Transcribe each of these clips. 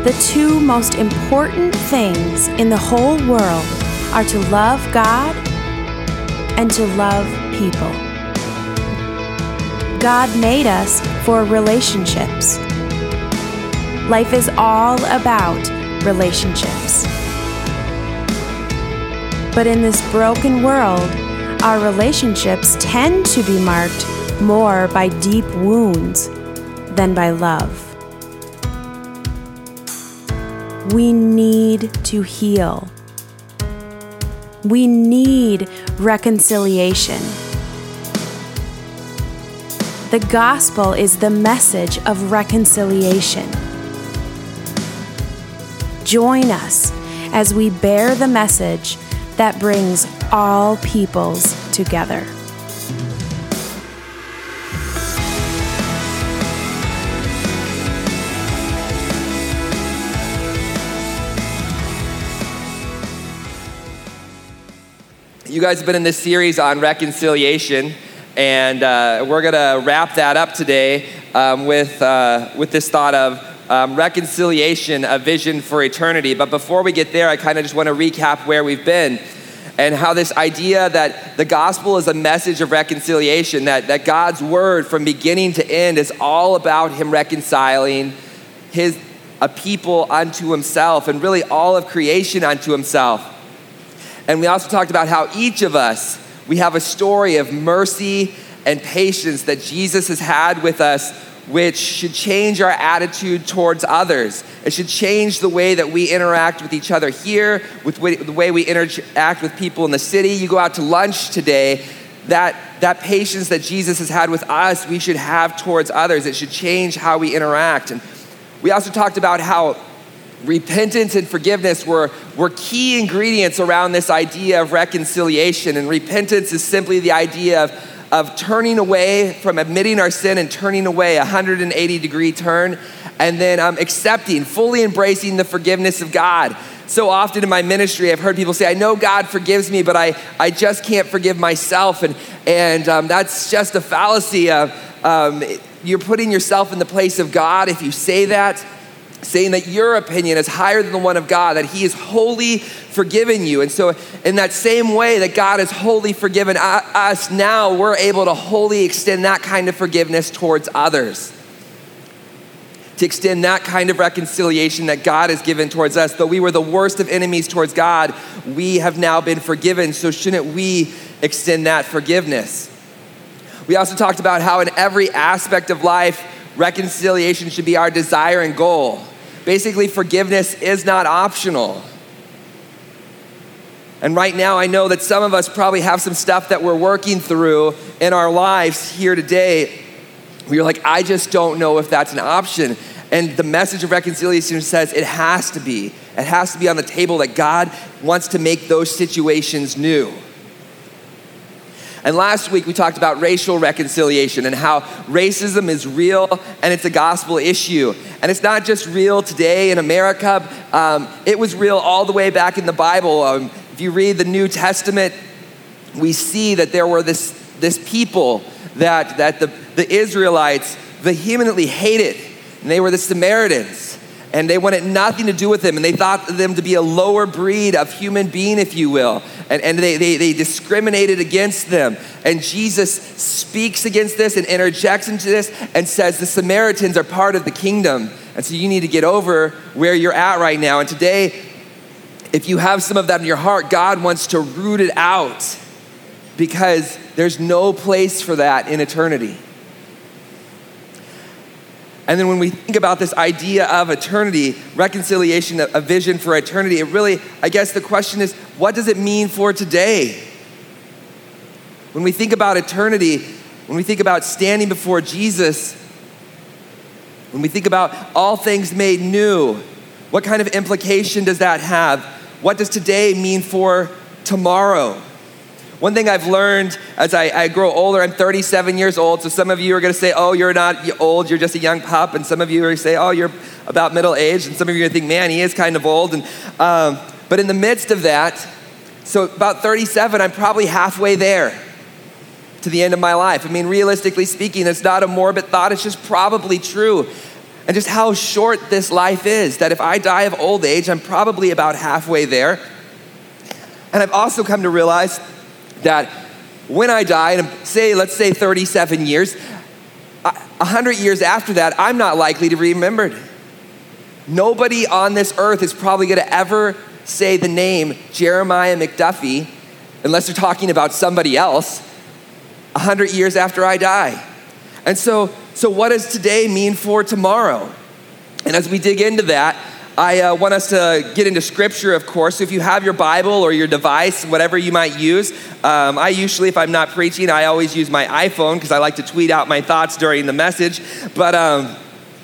The two most important things in the whole world are to love God and to love people. God made us for relationships. Life is all about relationships. But in this broken world, our relationships tend to be marked more by deep wounds than by love. We need to heal. We need reconciliation. The gospel is the message of reconciliation. Join us as we bear the message that brings all peoples together. You guys have been in this series on reconciliation, and we're going to wrap that up today with this thought of reconciliation, a vision for eternity. But before we get there, I kind of just want to recap where we've been and how this idea that the gospel is a message of reconciliation, that God's word from beginning to end is all about him reconciling a people unto himself, and really all of creation unto himself. And we also talked about how each of us, we have a story of mercy and patience that Jesus has had with us, which should change our attitude towards others. It should change the way that we interact with each other here, with the way we interact with people in the city. You go out to lunch today, that patience that Jesus has had with us, we should have towards others. It should change how we interact. And we also talked about how repentance and forgiveness were key ingredients around this idea of reconciliation. And repentance is simply the idea of turning away from admitting our sin and turning away, a 180-degree turn, and then accepting, fully embracing the forgiveness of God. So often in my ministry, I've heard people say, I know God forgives me, but I just can't forgive myself. And that's just a fallacy. You're putting yourself in the place of God if you say that, saying that your opinion is higher than the one of God, that he is wholly forgiven you. And so in that same way that God has wholly forgiven us, now we're able to wholly extend that kind of forgiveness towards others. To extend that kind of reconciliation that God has given towards us. Though we were the worst of enemies towards God, we have now been forgiven. So shouldn't we extend that forgiveness? We also talked about how in every aspect of life, reconciliation should be our desire and goal. Basically, forgiveness is not optional. And right now, I know that some of us probably have some stuff that we're working through in our lives here today. We're like, I just don't know if that's an option. And the message of reconciliation says it has to be. It has to be on the table that God wants to make those situations new. And last week, we talked about racial reconciliation and how racism is real and it's a gospel issue. And it's not just real today in America. It was real all the way back in the Bible. If you read the New Testament, we see that there were this people that the Israelites vehemently hated. And they were the Samaritans. And they wanted nothing to do with them. And they thought them to be a lower breed of human being, if you will. And they discriminated against them. And Jesus speaks against this and interjects into this and says the Samaritans are part of the kingdom. And so you need to get over where you're at right now. And today, if you have some of that in your heart, God wants to root it out, because there's no place for that in eternity. And then when we think about this idea of eternity, reconciliation, a vision for eternity, it really, I guess the question is, what does it mean for today? When we think about eternity, when we think about standing before Jesus, when we think about all things made new, what kind of implication does that have? What does today mean for tomorrow? One thing I've learned as I grow older, I'm 37 years old, so some of you are gonna say, oh, you're not old, you're just a young pup, and some of you are gonna say, oh, you're about middle aged, and some of you are gonna think, man, he is kind of old. But in the midst of that, so about 37, I'm probably halfway there to the end of my life. I mean, realistically speaking, it's not a morbid thought, it's just probably true. and just how short this life is, that if I die of old age, I'm probably about halfway there. And I've also come to realize that when I die, and let's say 37 years, 100 years after that, I'm not likely to be remembered. Nobody on this earth is probably gonna ever say the name Jeremiah McDuffie, unless they're talking about somebody else, 100 years after I die. And so what does today mean for tomorrow? And as we dig into that, I want us to get into scripture, of course. So if you have your Bible or your device, whatever you might use, I usually, if I'm not preaching, I always use my iPhone because I like to tweet out my thoughts during the message. But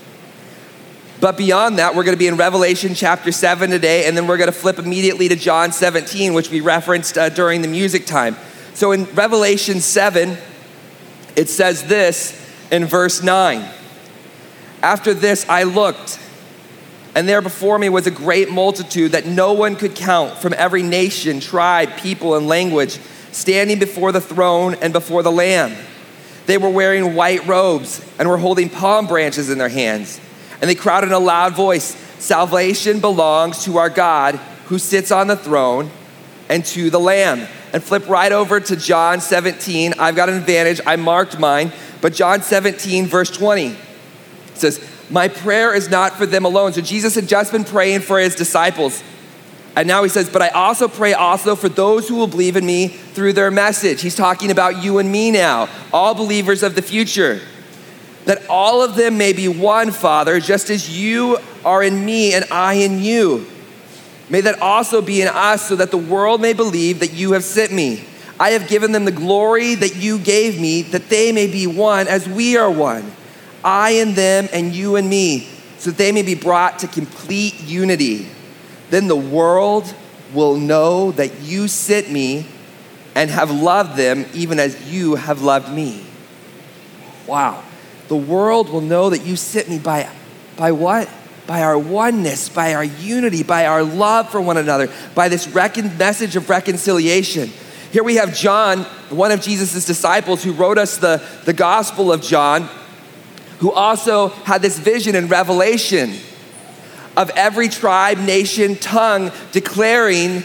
beyond that, we're going to be in Revelation chapter 7 today, and then we're going to flip immediately to John 17, which we referenced during the music time. So in Revelation 7, it says this in verse 9. After this, I looked, and there before me was a great multitude that no one could count, from every nation, tribe, people, and language, standing before the throne and before the Lamb. They were wearing white robes and were holding palm branches in their hands. And they cried in a loud voice, "Salvation belongs to our God who sits on the throne and to the Lamb." And flip right over to John 17. I've got an advantage, I marked mine. But John 17, verse 20, it says, "My prayer is not for them alone." So Jesus had just been praying for his disciples. And now he says, "But I also pray also for those who will believe in me through their message." He's talking about you and me now, all believers of the future. "That all of them may be one, Father, just as you are in me and I in you. May that also be in us, so that the world may believe that you have sent me. I have given them the glory that you gave me, that they may be one as we are one. I and them and you and me, so that they may be brought to complete unity. Then the world will know that you sent me and have loved them even as you have loved me." Wow. The world will know that you sent me by what? By our oneness, by our unity, by our love for one another, by this message of reconciliation. Here we have John, one of Jesus' disciples, who wrote us the Gospel of John, who also had this vision in Revelation of every tribe, nation, tongue declaring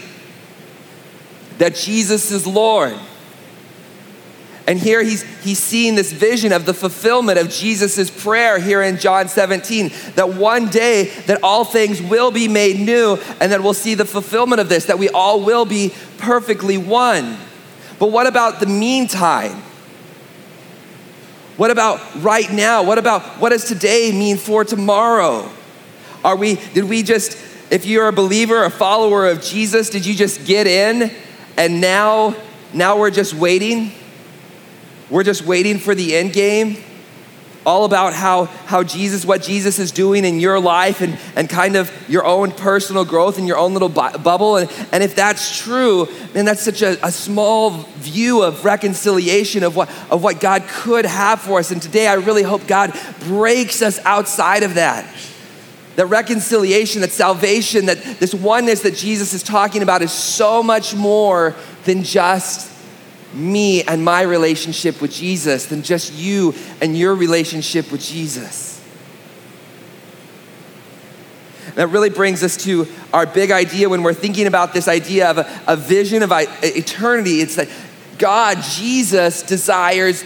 that Jesus is Lord. And here he's seeing this vision of the fulfillment of Jesus' prayer here in John 17, that one day that all things will be made new, and that we'll see the fulfillment of this, that we all will be perfectly one. But what about the meantime? What about right now? What does today mean for tomorrow? If you're a believer, a follower of Jesus, did you just get in and now we're just waiting? We're just waiting for the end game? All about what Jesus is doing in your life and kind of your own personal growth in your own little bubble. And if that's true, then that's such a small view of reconciliation of what God could have for us. And today I really hope God breaks us outside of that. That reconciliation, that salvation, that this oneness that Jesus is talking about is so much more than just me and my relationship with Jesus, than just you and your relationship with Jesus. And that really brings us to our big idea when we're thinking about this idea of a vision of eternity. It's that God, Jesus, desires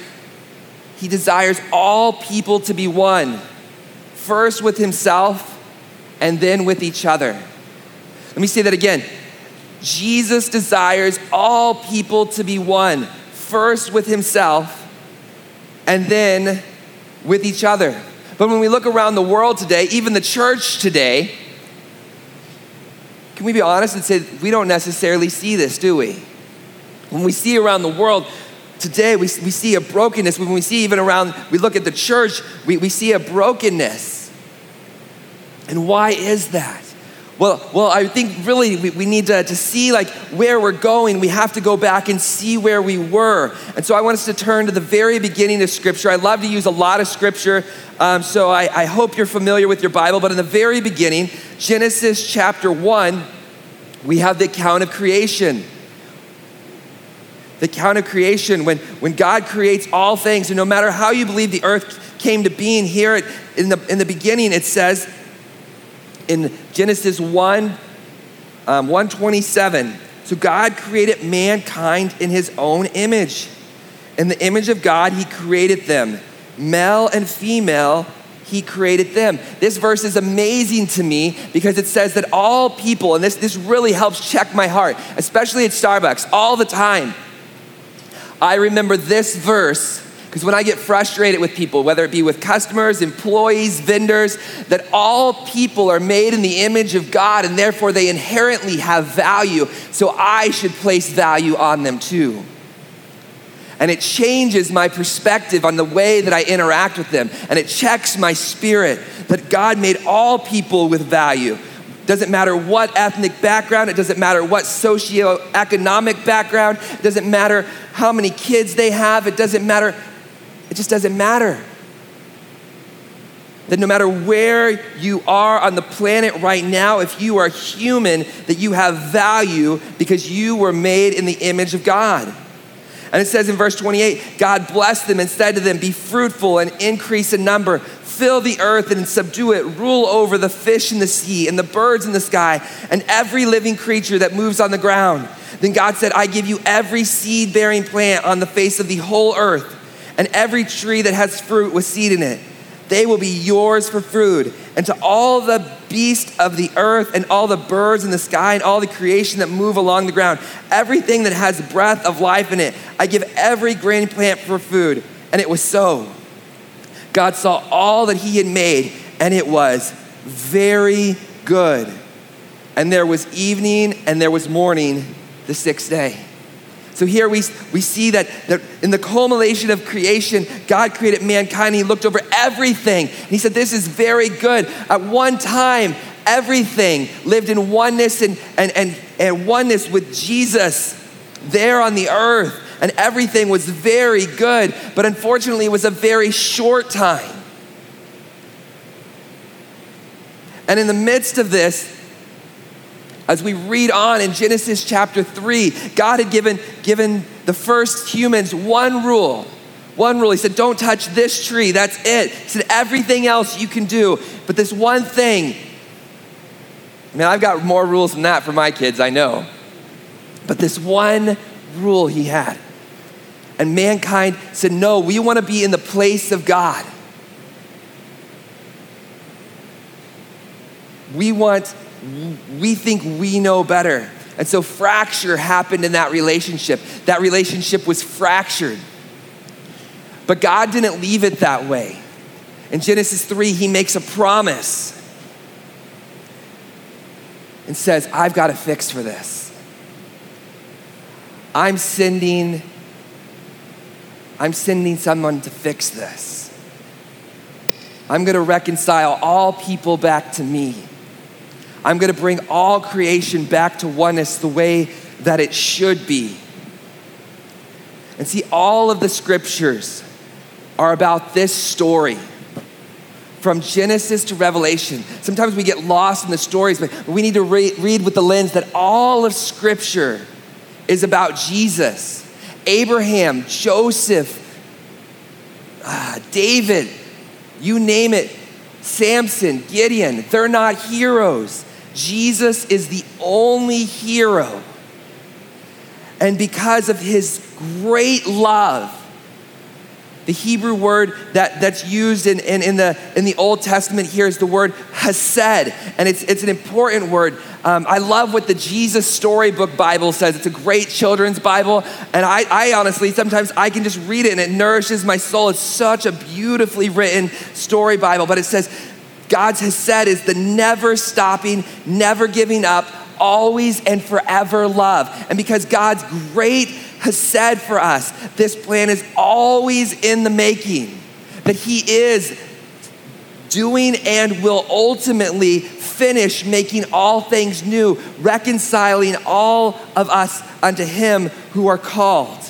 all people to be one, first with himself and then with each other. Let me say that again. Jesus desires all people to be one, first with himself and then with each other. But when we look around the world today, even the church today, can we be honest and say we don't necessarily see this, do we? When we see around the world today, we see a brokenness. When we see we look at the church, we see a brokenness. And why is that? Well, I think really we need to see like where we're going. We have to go back and see where we were. And so I want us to turn to the very beginning of Scripture. I love to use a lot of Scripture, so I hope you're familiar with your Bible. But in the very beginning, Genesis chapter 1, we have the account of creation. the account of creation, when God creates all things, and no matter how you believe the earth came to being, here in the beginning it says in Genesis 1:27, so God created mankind in his own image. In the image of God, he created them. Male and female, he created them. This verse is amazing to me because it says that all people, and this really helps check my heart, especially at Starbucks, all the time. I remember this verse because when I get frustrated with people, whether it be with customers, employees, vendors, that all people are made in the image of God and therefore they inherently have value, so I should place value on them too. And it changes my perspective on the way that I interact with them. And it checks my spirit that God made all people with value. Doesn't matter what ethnic background, it doesn't matter what socioeconomic background, it doesn't matter how many kids they have, it just doesn't matter. That no matter where you are on the planet right now, if you are human, that you have value because you were made in the image of God. And it says in verse 28, God blessed them and said to them, be fruitful and increase in number, fill the earth and subdue it, rule over the fish in the sea and the birds in the sky and every living creature that moves on the ground. Then God said, I give you every seed-bearing plant on the face of the whole earth and every tree that has fruit with seed in it. They will be yours for food. And to all the beasts of the earth and all the birds in the sky and all the creation that move along the ground, everything that has breath of life in it, I give every green plant for food. And it was so. God saw all that he had made, and it was very good. And there was evening and there was morning the sixth day. So here we see that in the culmination of creation, God created mankind. He looked over everything. And he said, this is very good. At one time, everything lived in oneness and oneness with Jesus there on the earth. And everything was very good. But unfortunately, it was a very short time. And in the midst of this, as we read on in Genesis chapter 3, God had given the first humans one rule. He said, don't touch this tree, that's it. He said, everything else you can do, but this one thing, man, I've got more rules than that for my kids, I know. But this one rule he had. And mankind said, no, we want to be in the place of God. We think we know better. And so fracture happened in that relationship. That relationship was fractured. But God didn't leave it that way. In Genesis 3, he makes a promise and says, I've got a fix for this. I'm sending someone to fix this. I'm going to reconcile all people back to me. I'm going to bring all creation back to oneness the way that it should be. And see, all of the scriptures are about this story. From Genesis to Revelation. Sometimes we get lost in the stories, but we need to read with the lens that all of scripture is about Jesus. Abraham, Joseph, David, you name it, Samson, Gideon, they're not heroes. Jesus is the only hero. And because of his great love, the Hebrew word that's used in the Old Testament here is the word hesed, and it's an important word. I love what the Jesus Storybook Bible says. It's a great children's Bible, and I honestly, sometimes I can just read it and it nourishes my soul. It's such a beautifully written story Bible, but it says, God's hesed is the never stopping, never giving up, always and forever love. And because God's great hesed for us, this plan is always in the making, that he is doing and will ultimately finish making all things new, reconciling all of us unto him who are called.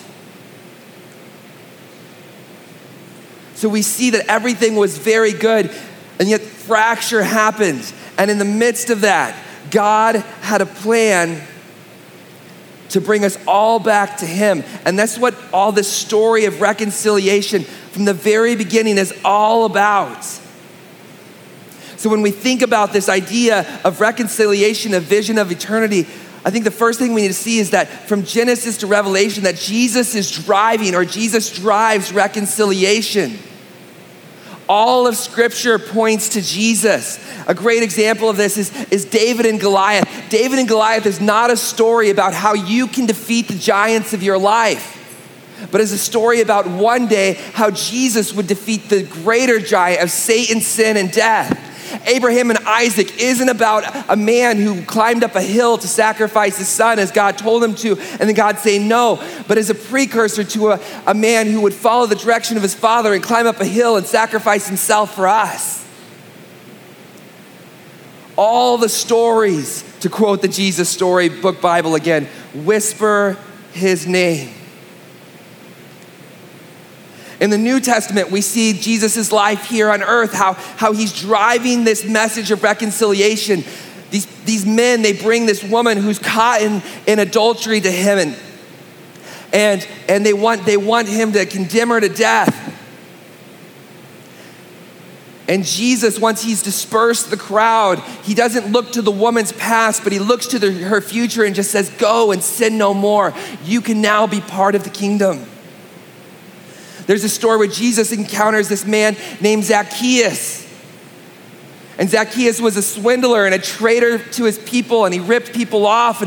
So we see that everything was very good, and yet fracture happened. And in the midst of that, God had a plan to bring us all back to him. And that's what all this story of reconciliation from the very beginning is all about. So when we think about this idea of reconciliation, a vision of eternity, I think the first thing we need to see is that from Genesis to Revelation, that Jesus is driving, or Jesus drives reconciliation. All of Scripture points to Jesus. A great example of this is David and Goliath. David and Goliath is not a story about how you can defeat the giants of your life, but is a story about one day how Jesus would defeat the greater giant of Satan, sin, and death. Abraham and Isaac isn't about a man who climbed up a hill to sacrifice his son as God told him to, and then God saying no, but is a precursor to a man who would follow the direction of his father and climb up a hill and sacrifice himself for us. All the stories, to quote the Jesus Story Book Bible again, whisper his name. In the New Testament, we see Jesus' life here on earth, how he's driving this message of reconciliation. These men, they bring this woman who's caught in adultery to him, and they want him to condemn her to death. And Jesus, once he's dispersed the crowd, he doesn't look to the woman's past, but he looks to her future and just says, go and sin no more. You can now be part of the kingdom. There's a story where Jesus encounters this man named Zacchaeus. And Zacchaeus was a swindler and a traitor to his people, and he ripped people off.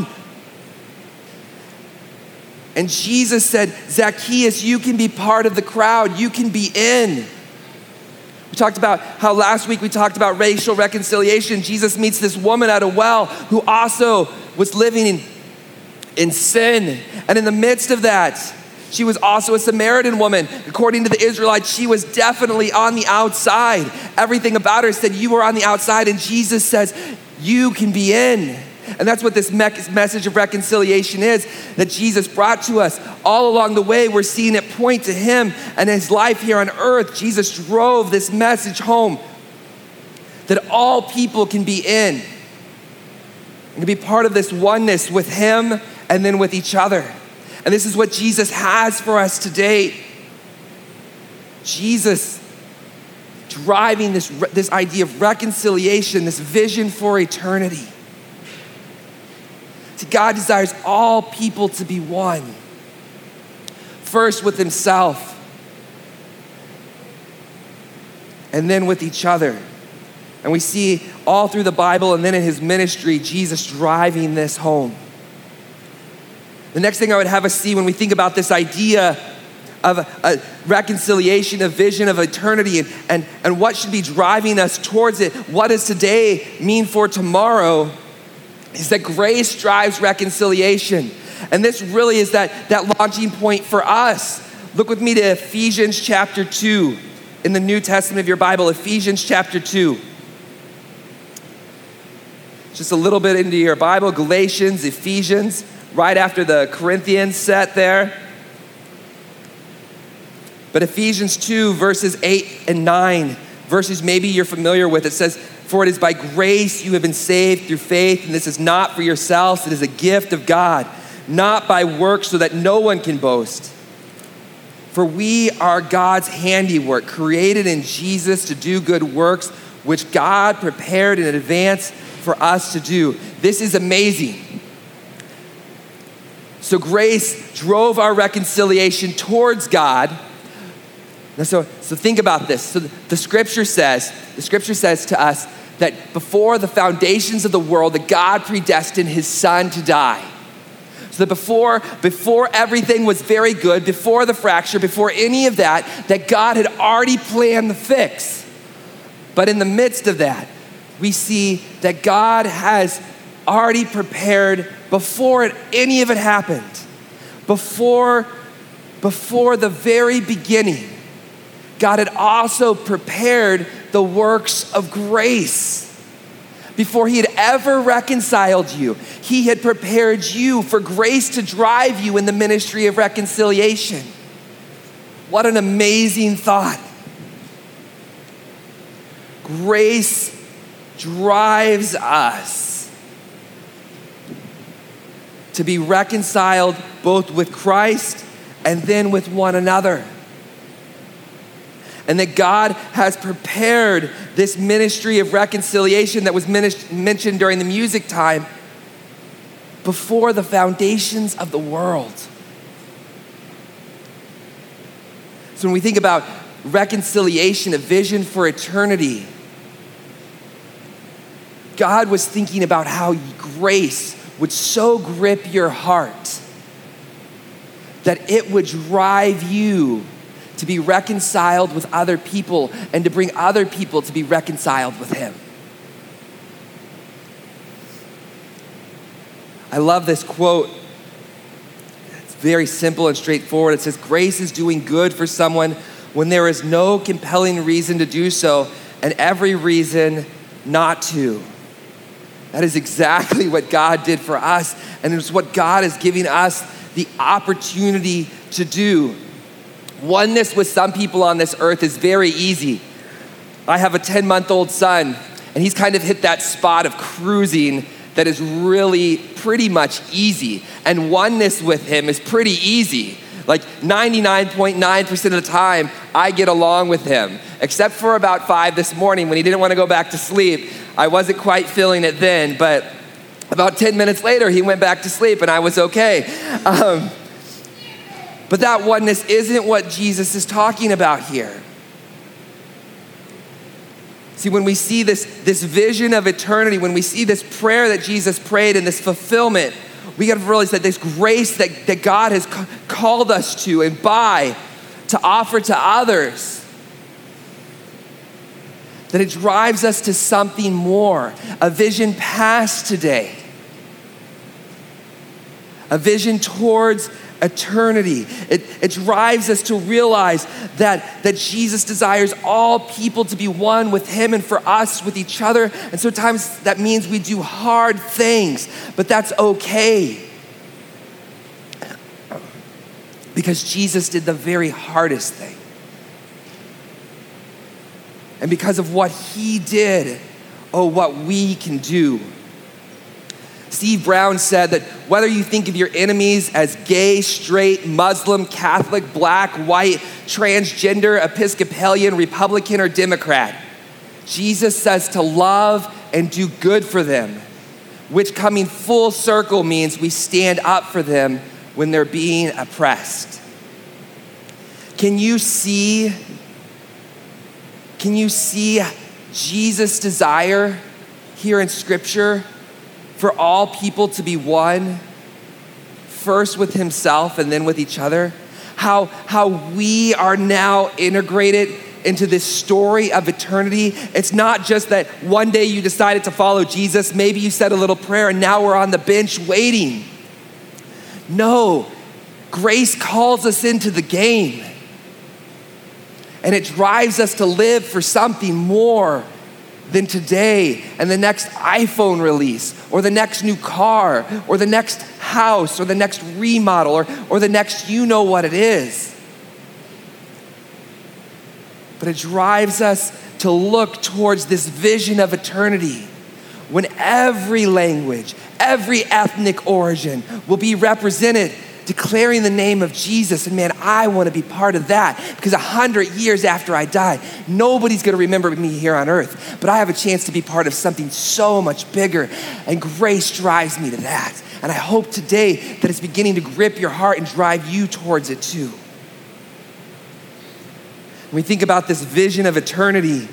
And Jesus said, Zacchaeus, you can be part of the crowd. You can be in. We talked about how last week we talked about racial reconciliation. Jesus meets this woman at a well who also was living in sin. And in the midst of that, she was also a Samaritan woman. According to the Israelites, she was definitely on the outside. Everything about her said, you were on the outside, and Jesus says, you can be in. And that's what this message of reconciliation is, that Jesus brought to us. All along the way, we're seeing it point to him and his life here on earth. Jesus drove this message home that all people can be in and can be part of this oneness with him and then with each other. And this is what Jesus has for us today. Jesus driving this idea of reconciliation, this vision for eternity. See, God desires all people to be one. First with himself, and then with each other. And we see all through the Bible and then in his ministry, Jesus driving this home. The next thing I would have us see when we think about this idea of a reconciliation, a vision of eternity, and what should be driving us towards it, what does today mean for tomorrow, is that grace drives reconciliation. And this really is that launching point for us. Look with me to Ephesians chapter 2 in the New Testament of your Bible, Ephesians chapter 2. Just a little bit into your Bible, Galatians, Ephesians, right after the Corinthians set there. But Ephesians 2, verses 8 and 9, verses maybe you're familiar with, it says, for it is by grace you have been saved through faith, and this is not for yourselves, it is a gift of God, not by works so that no one can boast. For we are God's handiwork, created in Jesus to do good works, which God prepared in advance for us to do. This is amazing. So grace drove our reconciliation towards God. And so think about this. So the scripture says to us that before the foundations of the world, that God predestined his son to die. So that before everything was very good, before the fracture, before any of that God had already planned the fix. But in the midst of that, we see that God has already prepared before any of it happened. Before the very beginning, God had also prepared the works of grace. Before he had ever reconciled you, he had prepared you for grace to drive you in the ministry of reconciliation. What an amazing thought. Grace drives us. to be reconciled both with Christ and then with one another. And that God has prepared this ministry of reconciliation that was mentioned during the music time before the foundations of the world. So when we think about reconciliation, a vision for eternity, God was thinking about how grace would so grip your heart that it would drive you to be reconciled with other people and to bring other people to be reconciled with him. I love this quote. It's very simple and straightforward. It says, "Grace is doing good for someone when there is no compelling reason to do so and every reason not to." That is exactly what God did for us, and it's what God is giving us the opportunity to do. Oneness with some people on this earth is very easy. I have a 10-month-old son, and he's kind of hit that spot of cruising that is really pretty much easy. And oneness with him is pretty easy. Like 99.9% of the time, I get along with him. Except for about 5 this morning when he didn't want to go back to sleep. I wasn't quite feeling it then, but about 10 minutes later, he went back to sleep and I was okay. But that oneness isn't what Jesus is talking about here. See, when we see this vision of eternity, when we see this prayer that Jesus prayed and this fulfillment, we got to realize that this grace that God has called us to and to offer to others, that it drives us to something more, a vision past today, a vision towards eternity. It drives us to realize that Jesus desires all people to be one with him and for us with each other. And sometimes that means we do hard things, but that's okay. Because Jesus did the very hardest thing. And because of what he did, what we can do. Steve Brown said that whether you think of your enemies as gay, straight, Muslim, Catholic, black, white, transgender, Episcopalian, Republican, or Democrat, Jesus says to love and do good for them, which coming full circle means we stand up for them when they're being oppressed. Can you see Jesus' desire here in Scripture for all people to be one, first with himself and then with each other? How we are now integrated into this story of eternity. It's not just that one day you decided to follow Jesus, maybe you said a little prayer and now we're on the bench waiting. No, grace calls us into the game. And it drives us to live for something more than today and the next iPhone release or the next new car or the next house or the next remodel or the next you know what it is. But it drives us to look towards this vision of eternity when every language, every ethnic origin will be represented declaring the name of Jesus. And man, I want to be part of that because 100 years after I die, nobody's going to remember me here on earth, but I have a chance to be part of something so much bigger, and grace drives me to that. And I hope today that it's beginning to grip your heart and drive you towards it too. When we think about this vision of eternity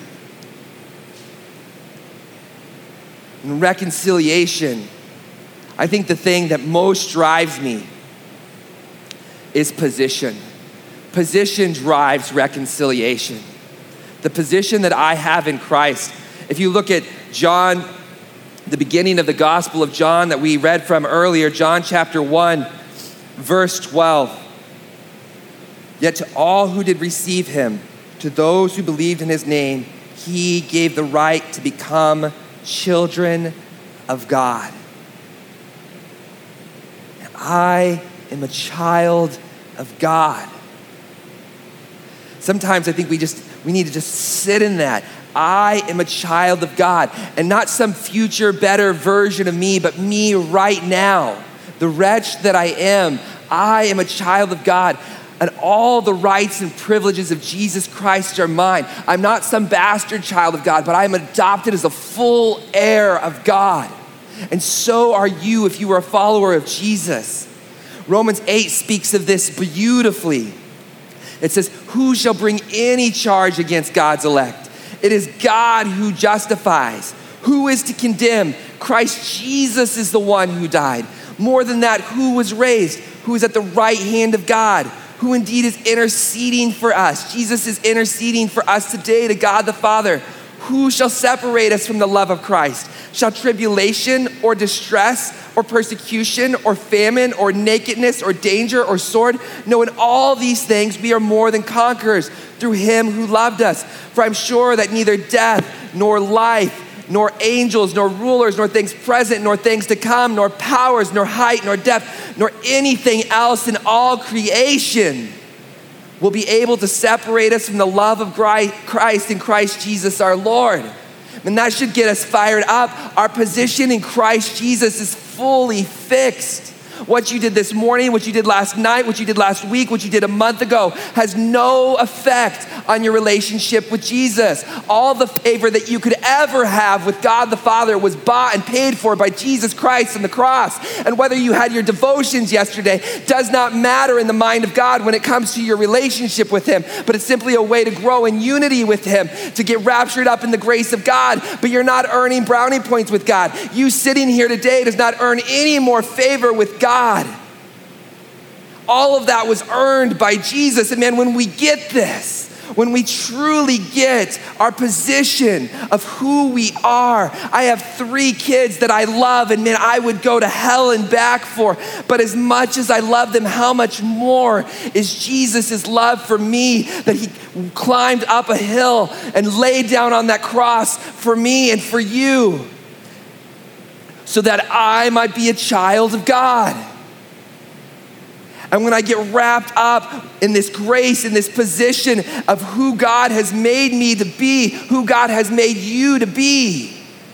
and reconciliation, I think the thing that most drives me is position. Position drives reconciliation. The position that I have in Christ. If you look at John, the beginning of the Gospel of John that we read from earlier, John chapter 1, verse 12. Yet to all who did receive him, to those who believed in his name, he gave the right to become children of God. And I am a child of God. Sometimes I think we need to just sit in that. I am a child of God, and not some future better version of me, but me right now, the wretch that I am a child of God, and all the rights and privileges of Jesus Christ are mine. I'm not some bastard child of God, but I am adopted as a full heir of God. And so are you if you are a follower of Jesus. Romans 8 speaks of this beautifully. It says, who shall bring any charge against God's elect? It is God who justifies. Who is to condemn? Christ Jesus is the one who died. More than that, who was raised? Who is at the right hand of God? Who indeed is interceding for us? Jesus is interceding for us today to God the Father. Who shall separate us from the love of Christ? Shall tribulation or distress or persecution or famine or nakedness or danger or sword? No, in all these things we are more than conquerors through him who loved us. For I'm sure that neither death nor life, nor angels, nor rulers, nor things present, nor things to come, nor powers, nor height, nor depth, nor anything else in all creation will be able to separate us from the love of Christ in Christ Jesus our Lord. And that should get us fired up. Our position in Christ Jesus is fully fixed. What you did this morning, what you did last night, what you did last week, what you did a month ago has no effect on your relationship with Jesus. All the favor that you could ever have with God the Father was bought and paid for by Jesus Christ on the cross. And whether you had your devotions yesterday does not matter in the mind of God when it comes to your relationship with him, but it's simply a way to grow in unity with him, to get raptured up in the grace of God. But you're not earning brownie points with God. You sitting here today does not earn any more favor with God. All of that was earned by Jesus. And man, when we get this, when we truly get our position of who we are, I have 3 kids that I love, and man, I would go to hell and back for. But as much as I love them, how much more is Jesus' love for me, that he climbed up a hill and laid down on that cross for me and for you, so that I might be a child of God. And when I get wrapped up in this grace, in this position of who God has made me to be, who God has made you to be,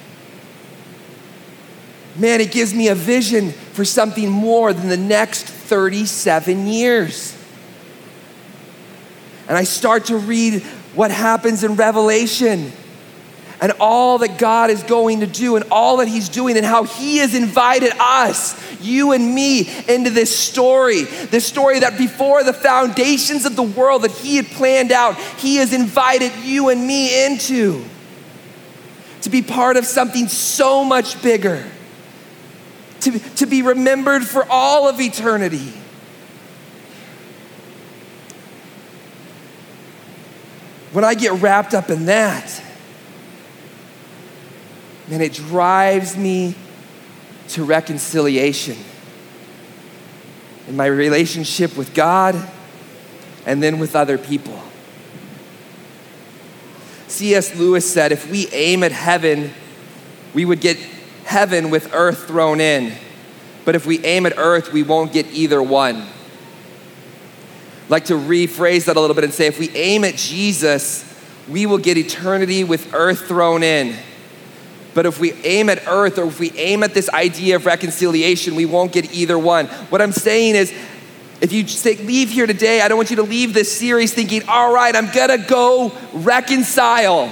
man, it gives me a vision for something more than the next 37 years. And I start to read what happens in Revelation, and all that God is going to do and all that he's doing, and how he has invited us, you and me, into this story that before the foundations of the world that he had planned out, he has invited you and me into, to be part of something so much bigger, to be remembered for all of eternity. When I get wrapped up in that, man, it drives me to reconciliation in my relationship with God and then with other people. C.S. Lewis said, if we aim at heaven, we would get heaven with earth thrown in. But if we aim at earth, we won't get either one. I'd like to rephrase that a little bit and say, if we aim at Jesus, we will get eternity with earth thrown in. But if we aim at earth, or if we aim at this idea of reconciliation, we won't get either one. What I'm saying is, if you leave here today, I don't want you to leave this series thinking, all right, I'm gonna go reconcile.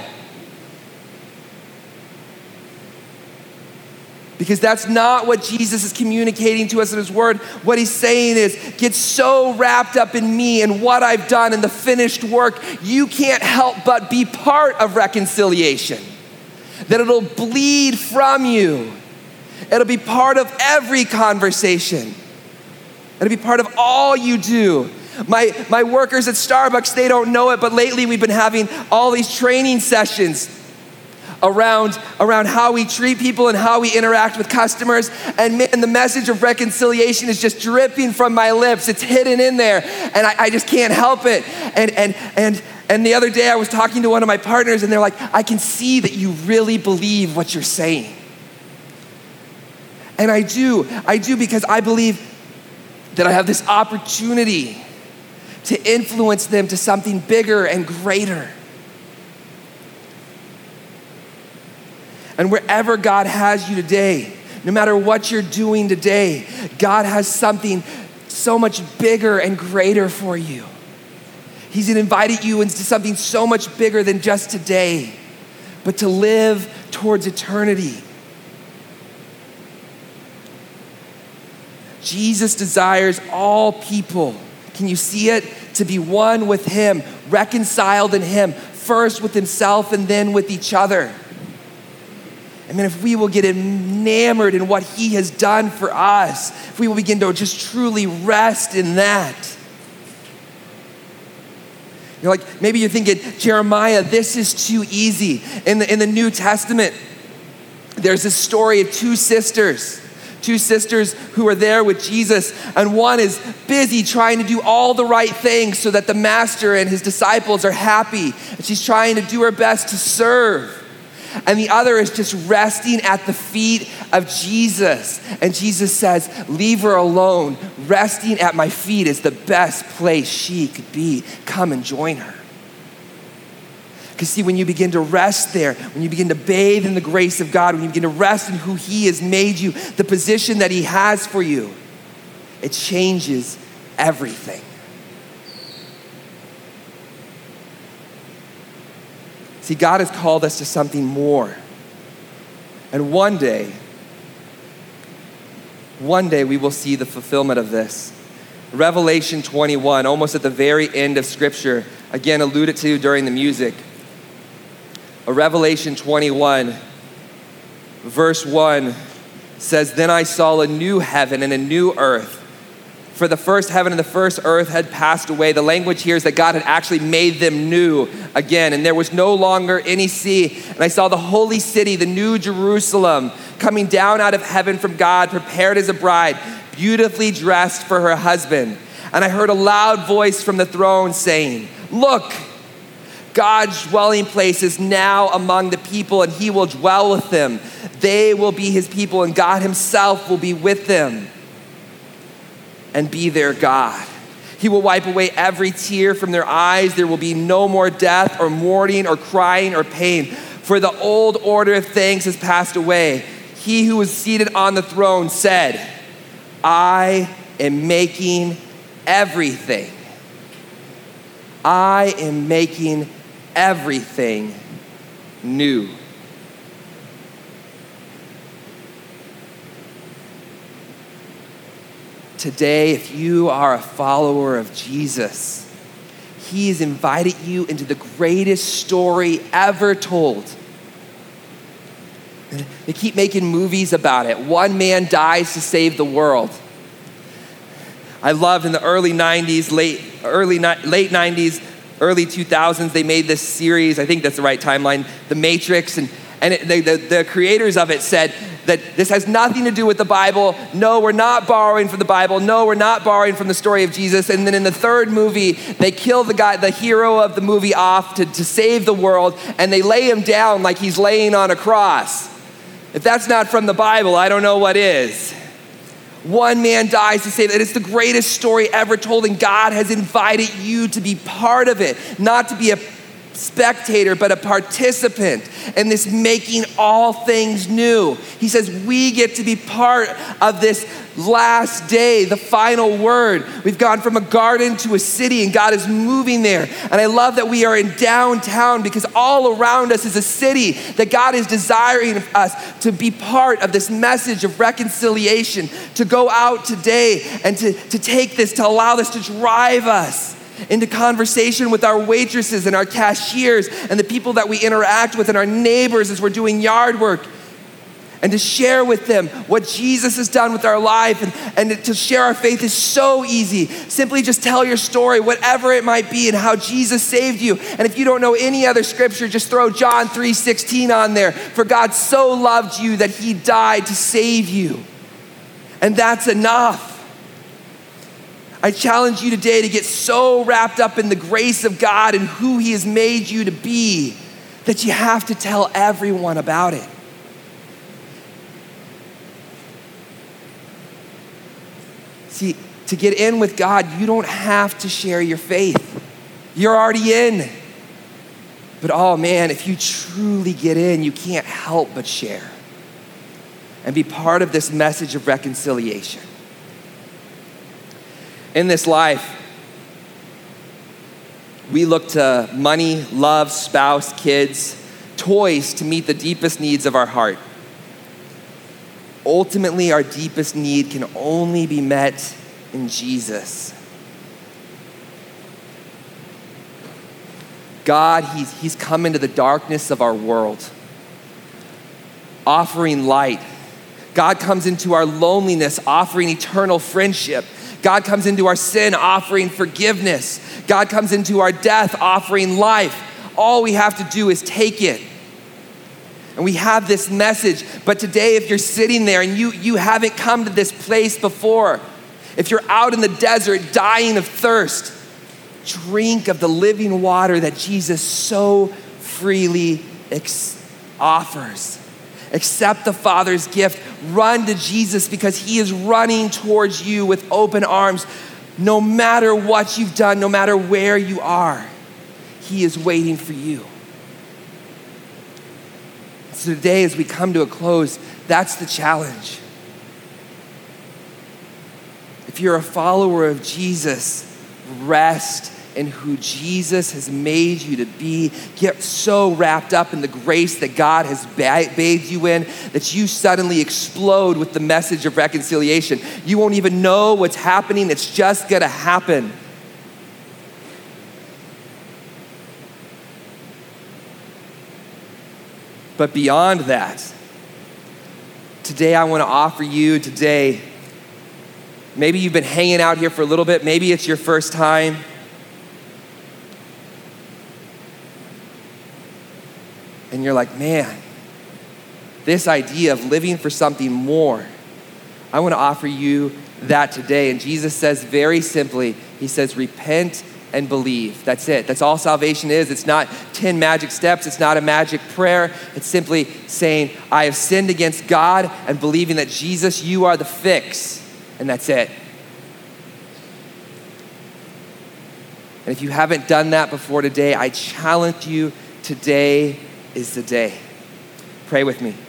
Because that's not what Jesus is communicating to us in his word. What he's saying is, get so wrapped up in me and what I've done and the finished work, you can't help but be part of reconciliation. That it'll bleed from you. It'll be part of every conversation. It'll be part of all you do. My workers at Starbucks, they don't know it, but lately we've been having all these training sessions around how we treat people and how we interact with customers. And man, the message of reconciliation is just dripping from my lips. It's hidden in there, and I just can't help it. And the other day I was talking to one of my partners, and they're like, I can see that you really believe what you're saying. And I do because I believe that I have this opportunity to influence them to something bigger and greater. And wherever God has you today, No matter what you're doing today, God has something so much bigger and greater for you. He's invited you into something so much bigger than just today, but to live towards eternity. Jesus desires all people, can you see it? To be one with him, reconciled in him, first with himself and then with each other. I mean, if we will get enamored in what he has done for us, if we will begin to just truly rest in that. You're like, maybe you're thinking, Jeremiah, this is too easy. In the New Testament, there's this story of two sisters who are there with Jesus, and one is busy trying to do all the right things so that the master and his disciples are happy, and she's trying to do her best to serve. And the other is just resting at the feet of Jesus. And Jesus says, leave her alone. Resting at my feet is the best place she could be. Come and join her. Because see, when you begin to rest there, when you begin to bathe in the grace of God, when you begin to rest in who he has made you, the position that he has for you, it changes everything. See, God has called us to something more. And one day we will see the fulfillment of this. Revelation 21, almost at the very end of Scripture, again alluded to during the music. Revelation 21, verse 1 says, then I saw a new heaven and a new earth. For the first heaven and the first earth had passed away. The language here is that God had actually made them new again, and there was no longer any sea. And I saw the holy city, the new Jerusalem, coming down out of heaven from God, prepared as a bride, beautifully dressed for her husband. And I heard a loud voice from the throne saying, look, God's dwelling place is now among the people, and he will dwell with them. They will be his people, and God himself will be with them and be their God. He will wipe away every tear from their eyes. There will be no more death or mourning or crying or pain, for the old order of things has passed away. He who was seated on the throne said, I am making everything. I am making everything new. Today, if you are a follower of Jesus, he has invited you into the greatest story ever told. They keep making movies about it. One man dies to save the world. I loved in the early 90s, late 90s, early 2000s, they made this series, I think that's the right timeline, The Matrix, and the creators of it said that this has nothing to do with the Bible. No, we're not borrowing from the Bible. No, we're not borrowing from the story of Jesus. And then in the third movie, they kill the hero of the movie off to save the world, and they lay him down like he's laying on a cross. If that's not from the Bible, I don't know what is. One man dies to save it. It's the greatest story ever told, and God has invited you to be part of it, not to be a spectator, but a participant in this making all things new. He says we get to be part of this last day, the final word. We've gone from a garden to a city, and God is moving there. And I love that we are in downtown, because all around us is a city that God is desiring us to be part of this message of reconciliation, to go out today and to take this, to allow this to drive us into conversation with our waitresses and our cashiers and the people that we interact with and our neighbors as we're doing yard work, and to share with them what Jesus has done with our life. And to share our faith is so easy. Simply just tell your story, whatever it might be, and how Jesus saved you. And if you don't know any other scripture, just throw John 3:16 on there. For God so loved you that he died to save you. And that's enough. I challenge you today to get so wrapped up in the grace of God and who he has made you to be that you have to tell everyone about it. See, to get in with God, you don't have to share your faith. You're already in. But oh man, if you truly get in, you can't help but share. and be part of this message of reconciliation. In this life, we look to money, love, spouse, kids, toys to meet the deepest needs of our heart. Ultimately, our deepest need can only be met in Jesus. God, he's come into the darkness of our world, offering light. God comes into our loneliness, offering eternal friendship. God comes into our sin, offering forgiveness. God comes into our death, offering life. All we have to do is take it. And we have this message, but today if you're sitting there and you haven't come to this place before, if you're out in the desert dying of thirst, drink of the living water that Jesus so freely offers. Accept the Father's gift. Run to Jesus because he is running towards you with open arms. No matter what you've done, no matter where you are, he is waiting for you. So today, as we come to a close, that's the challenge. If you're a follower of Jesus, rest in who Jesus has made you to be. Get so wrapped up in the grace that God has bathed you in that you suddenly explode with the message of reconciliation. You won't even know what's happening. It's just gonna happen. But beyond that, today I want to offer you maybe you've been hanging out here for a little bit, maybe it's your first time. And you're like, man, this idea of living for something more, I want to offer you that today. And Jesus says very simply, he says, repent and believe. That's it. That's all salvation is. It's not 10 magic steps. It's not a magic prayer. It's simply saying, I have sinned against God and believing that Jesus, you are the fix. And that's it. And if you haven't done that before today, I challenge you, today is the day. Pray with me.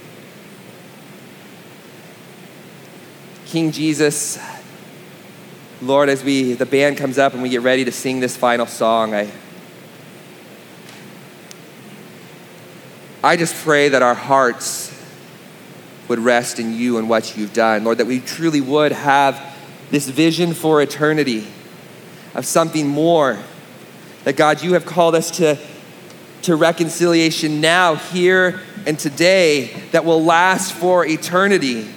King Jesus, Lord, as the band comes up and we get ready to sing this final song, I just pray that our hearts would rest in you and what you've done. Lord, that we truly would have this vision for eternity of something more. That God, you have called us to reconciliation now, here and today, that will last for eternity.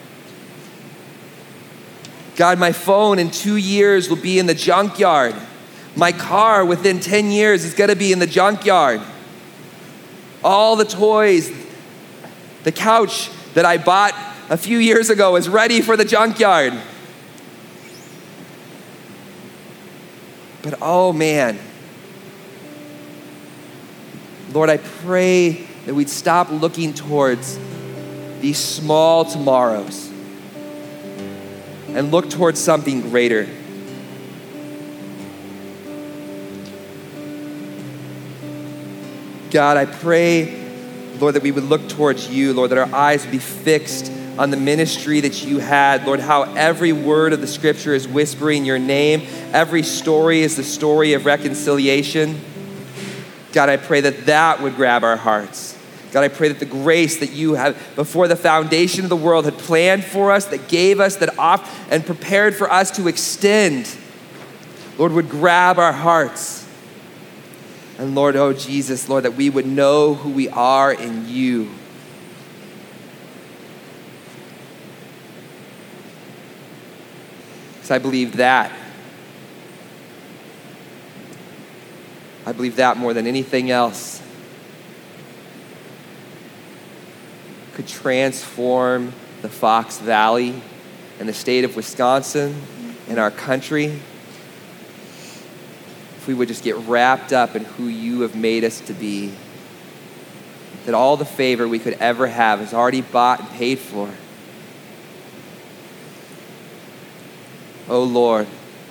God, my phone in 2 years will be in the junkyard. My car within 10 years is gonna be in the junkyard. All the toys, the couch that I bought a few years ago is ready for the junkyard. But oh man, Lord, I pray that we'd stop looking towards these small tomorrows and look towards something greater. God, I pray, Lord, that we would look towards you, Lord, that our eyes would be fixed on the ministry that you had. Lord, how every word of the scripture is whispering your name. Every story is the story of reconciliation. God, I pray that that would grab our hearts. God, I pray that the grace that you have before the foundation of the world had planned for us, that gave us, that off and prepared for us to extend, Lord, would grab our hearts. And Lord, oh Jesus, Lord, that we would know who we are in you. Because I believe that. I believe that more than anything else could transform the Fox Valley and the state of Wisconsin and our country if we would just get wrapped up in who you have made us to be. That all the favor we could ever have is already bought and paid for. Oh Lord,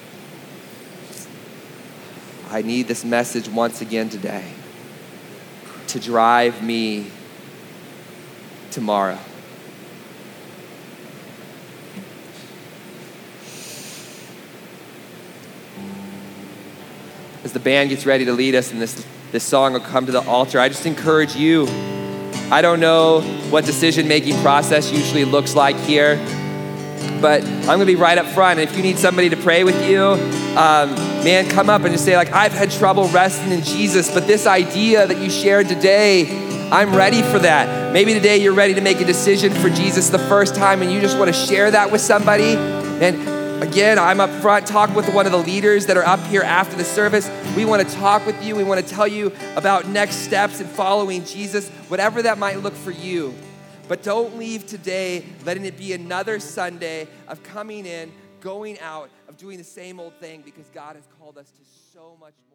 I need this message once again today to drive me tomorrow. as the band gets ready to lead us and this song will come to the altar, I just encourage you. I don't know what decision-making process usually looks like here, but I'm gonna be right up front. And if you need somebody to pray with you, man, come up and just say, like, I've had trouble resting in Jesus, but this idea that you shared today, I'm ready for that. Maybe today you're ready to make a decision for Jesus the first time and you just want to share that with somebody. And again, I'm up front, talk with one of the leaders that are up here after the service. We want to talk with you. We want to tell you about next steps in following Jesus, whatever that might look for you. But don't leave today letting it be another Sunday of coming in, going out, of doing the same old thing, because God has called us to so much more.